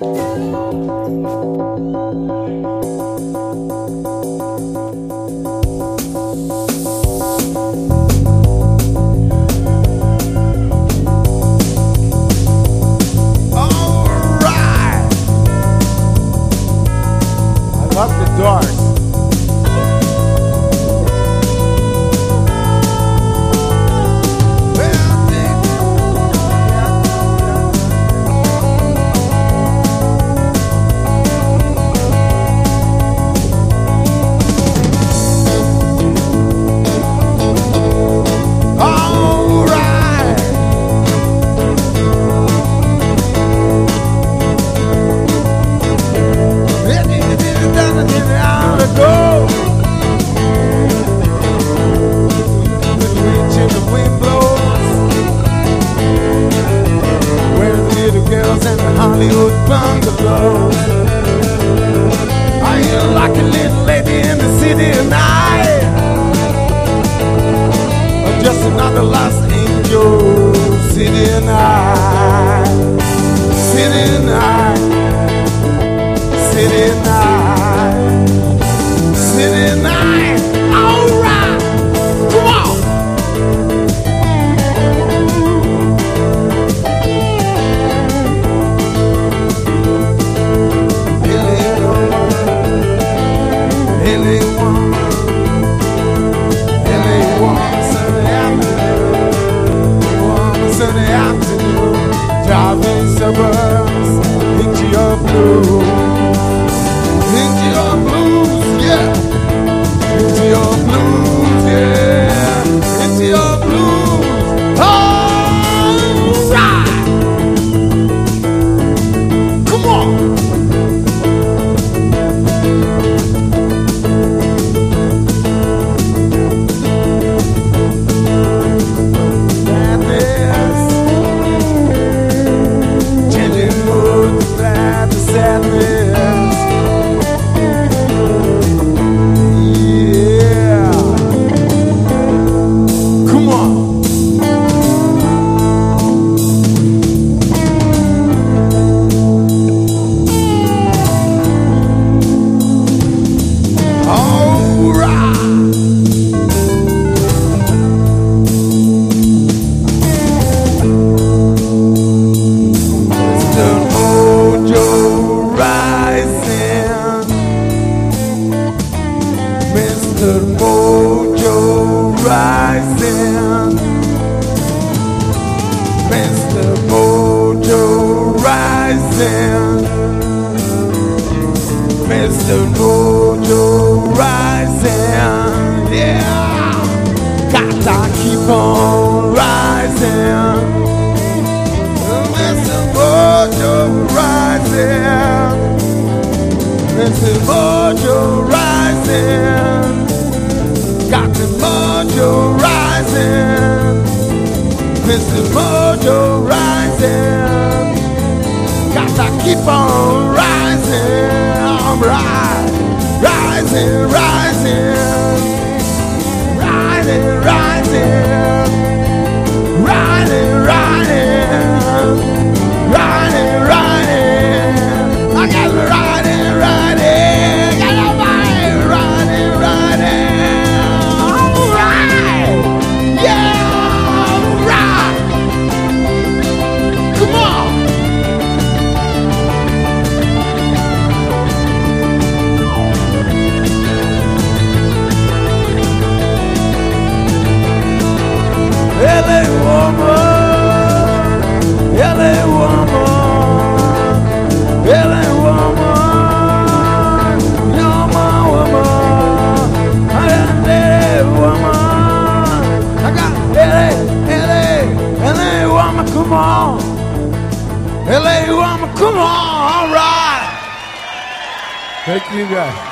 Love the Doors. Hollywood bungalows. Are you like a little lady in the city tonight? Or just another lost angel? City night, city night, city night, city night. All right, come on. Driving suburbs into your blues, into your blues, yeah, into your blues, yeah, into your blues. All right, come on. Sadness. Yeah. Come on. All right. Mr. Mojo rising, Mr. Mojo rising, Mr. Mojo rising, yeah, gotta keep on rising, Mr. Mojo rising, Mr. Mojo rising. Got the mojo rising, Mr. Mojo rising. Got to keep on rising, I'm rising, rising, rising, rising, rising, rising, rising, rising. I got to rising, rising, got to rising, rising. LA woman, LA woman, LA woman, you're my woman. I got LA woman, I got LA woman, come on. LA woman, come on, all right. Thank you guys.